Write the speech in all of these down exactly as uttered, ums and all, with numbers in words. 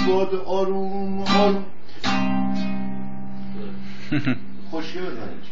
باد آروم آروم خوشگل بزنید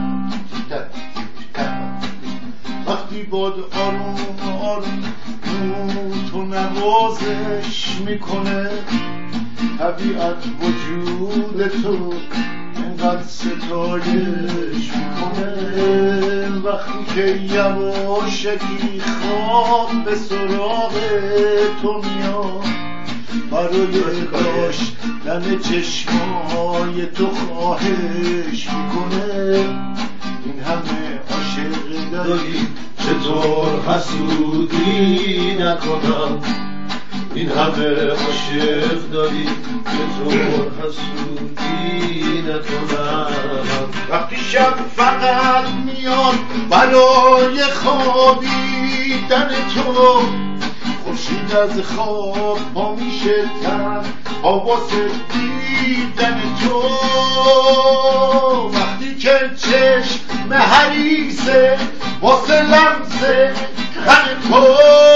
وقتی باد آروم آروم تو نوازش میکنه طبیعت وجود تو اینقدر ستایش میکنه وقتی که یواشکی خواب به سراغ تو میاد برای داشتن چشمای تو خواهش میکنه این همه عاشق داری چطور حسودی نکنم این همه عاشق داری چطور حسودی نکنم وقتی شب فقط میاد برای خوابیدن تو خورشید از خواب پا میشه تن واسه دیدن تو وقتی که چشم حریصه واسه لمسه غم تو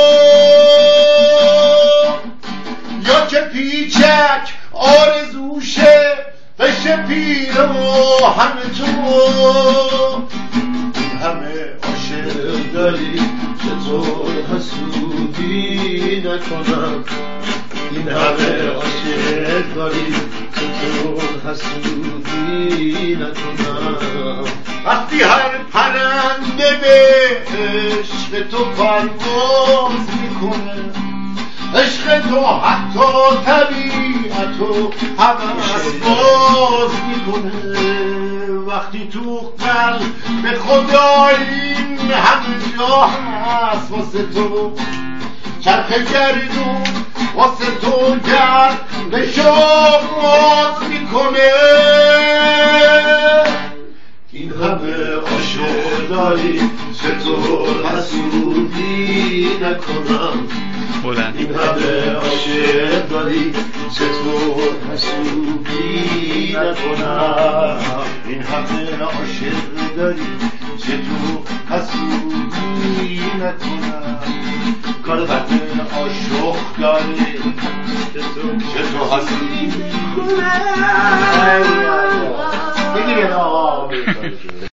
یا که پیچک آرزوشه بشه پیراهن تو این همه عاشق داری چطور حسودی نکنم این همه عاشق داری چطور حسودی نکنم وقتی هر پرنده به عشق تو پرواز میکنه عشق تو حتی طبیعتو هوس باز میکنه وقتی تو قلب خدا این همه جا هست واسه تو چرخ گردون واسه تو گرد به شاز میکنه این همه عاشق داری چطور حسودی نکنم این همه عاشق داری چطور حسودی نکنم این همه عاشق داری چطور حسودی نکنم کار همه عاشق داری چطور حسودی نکنم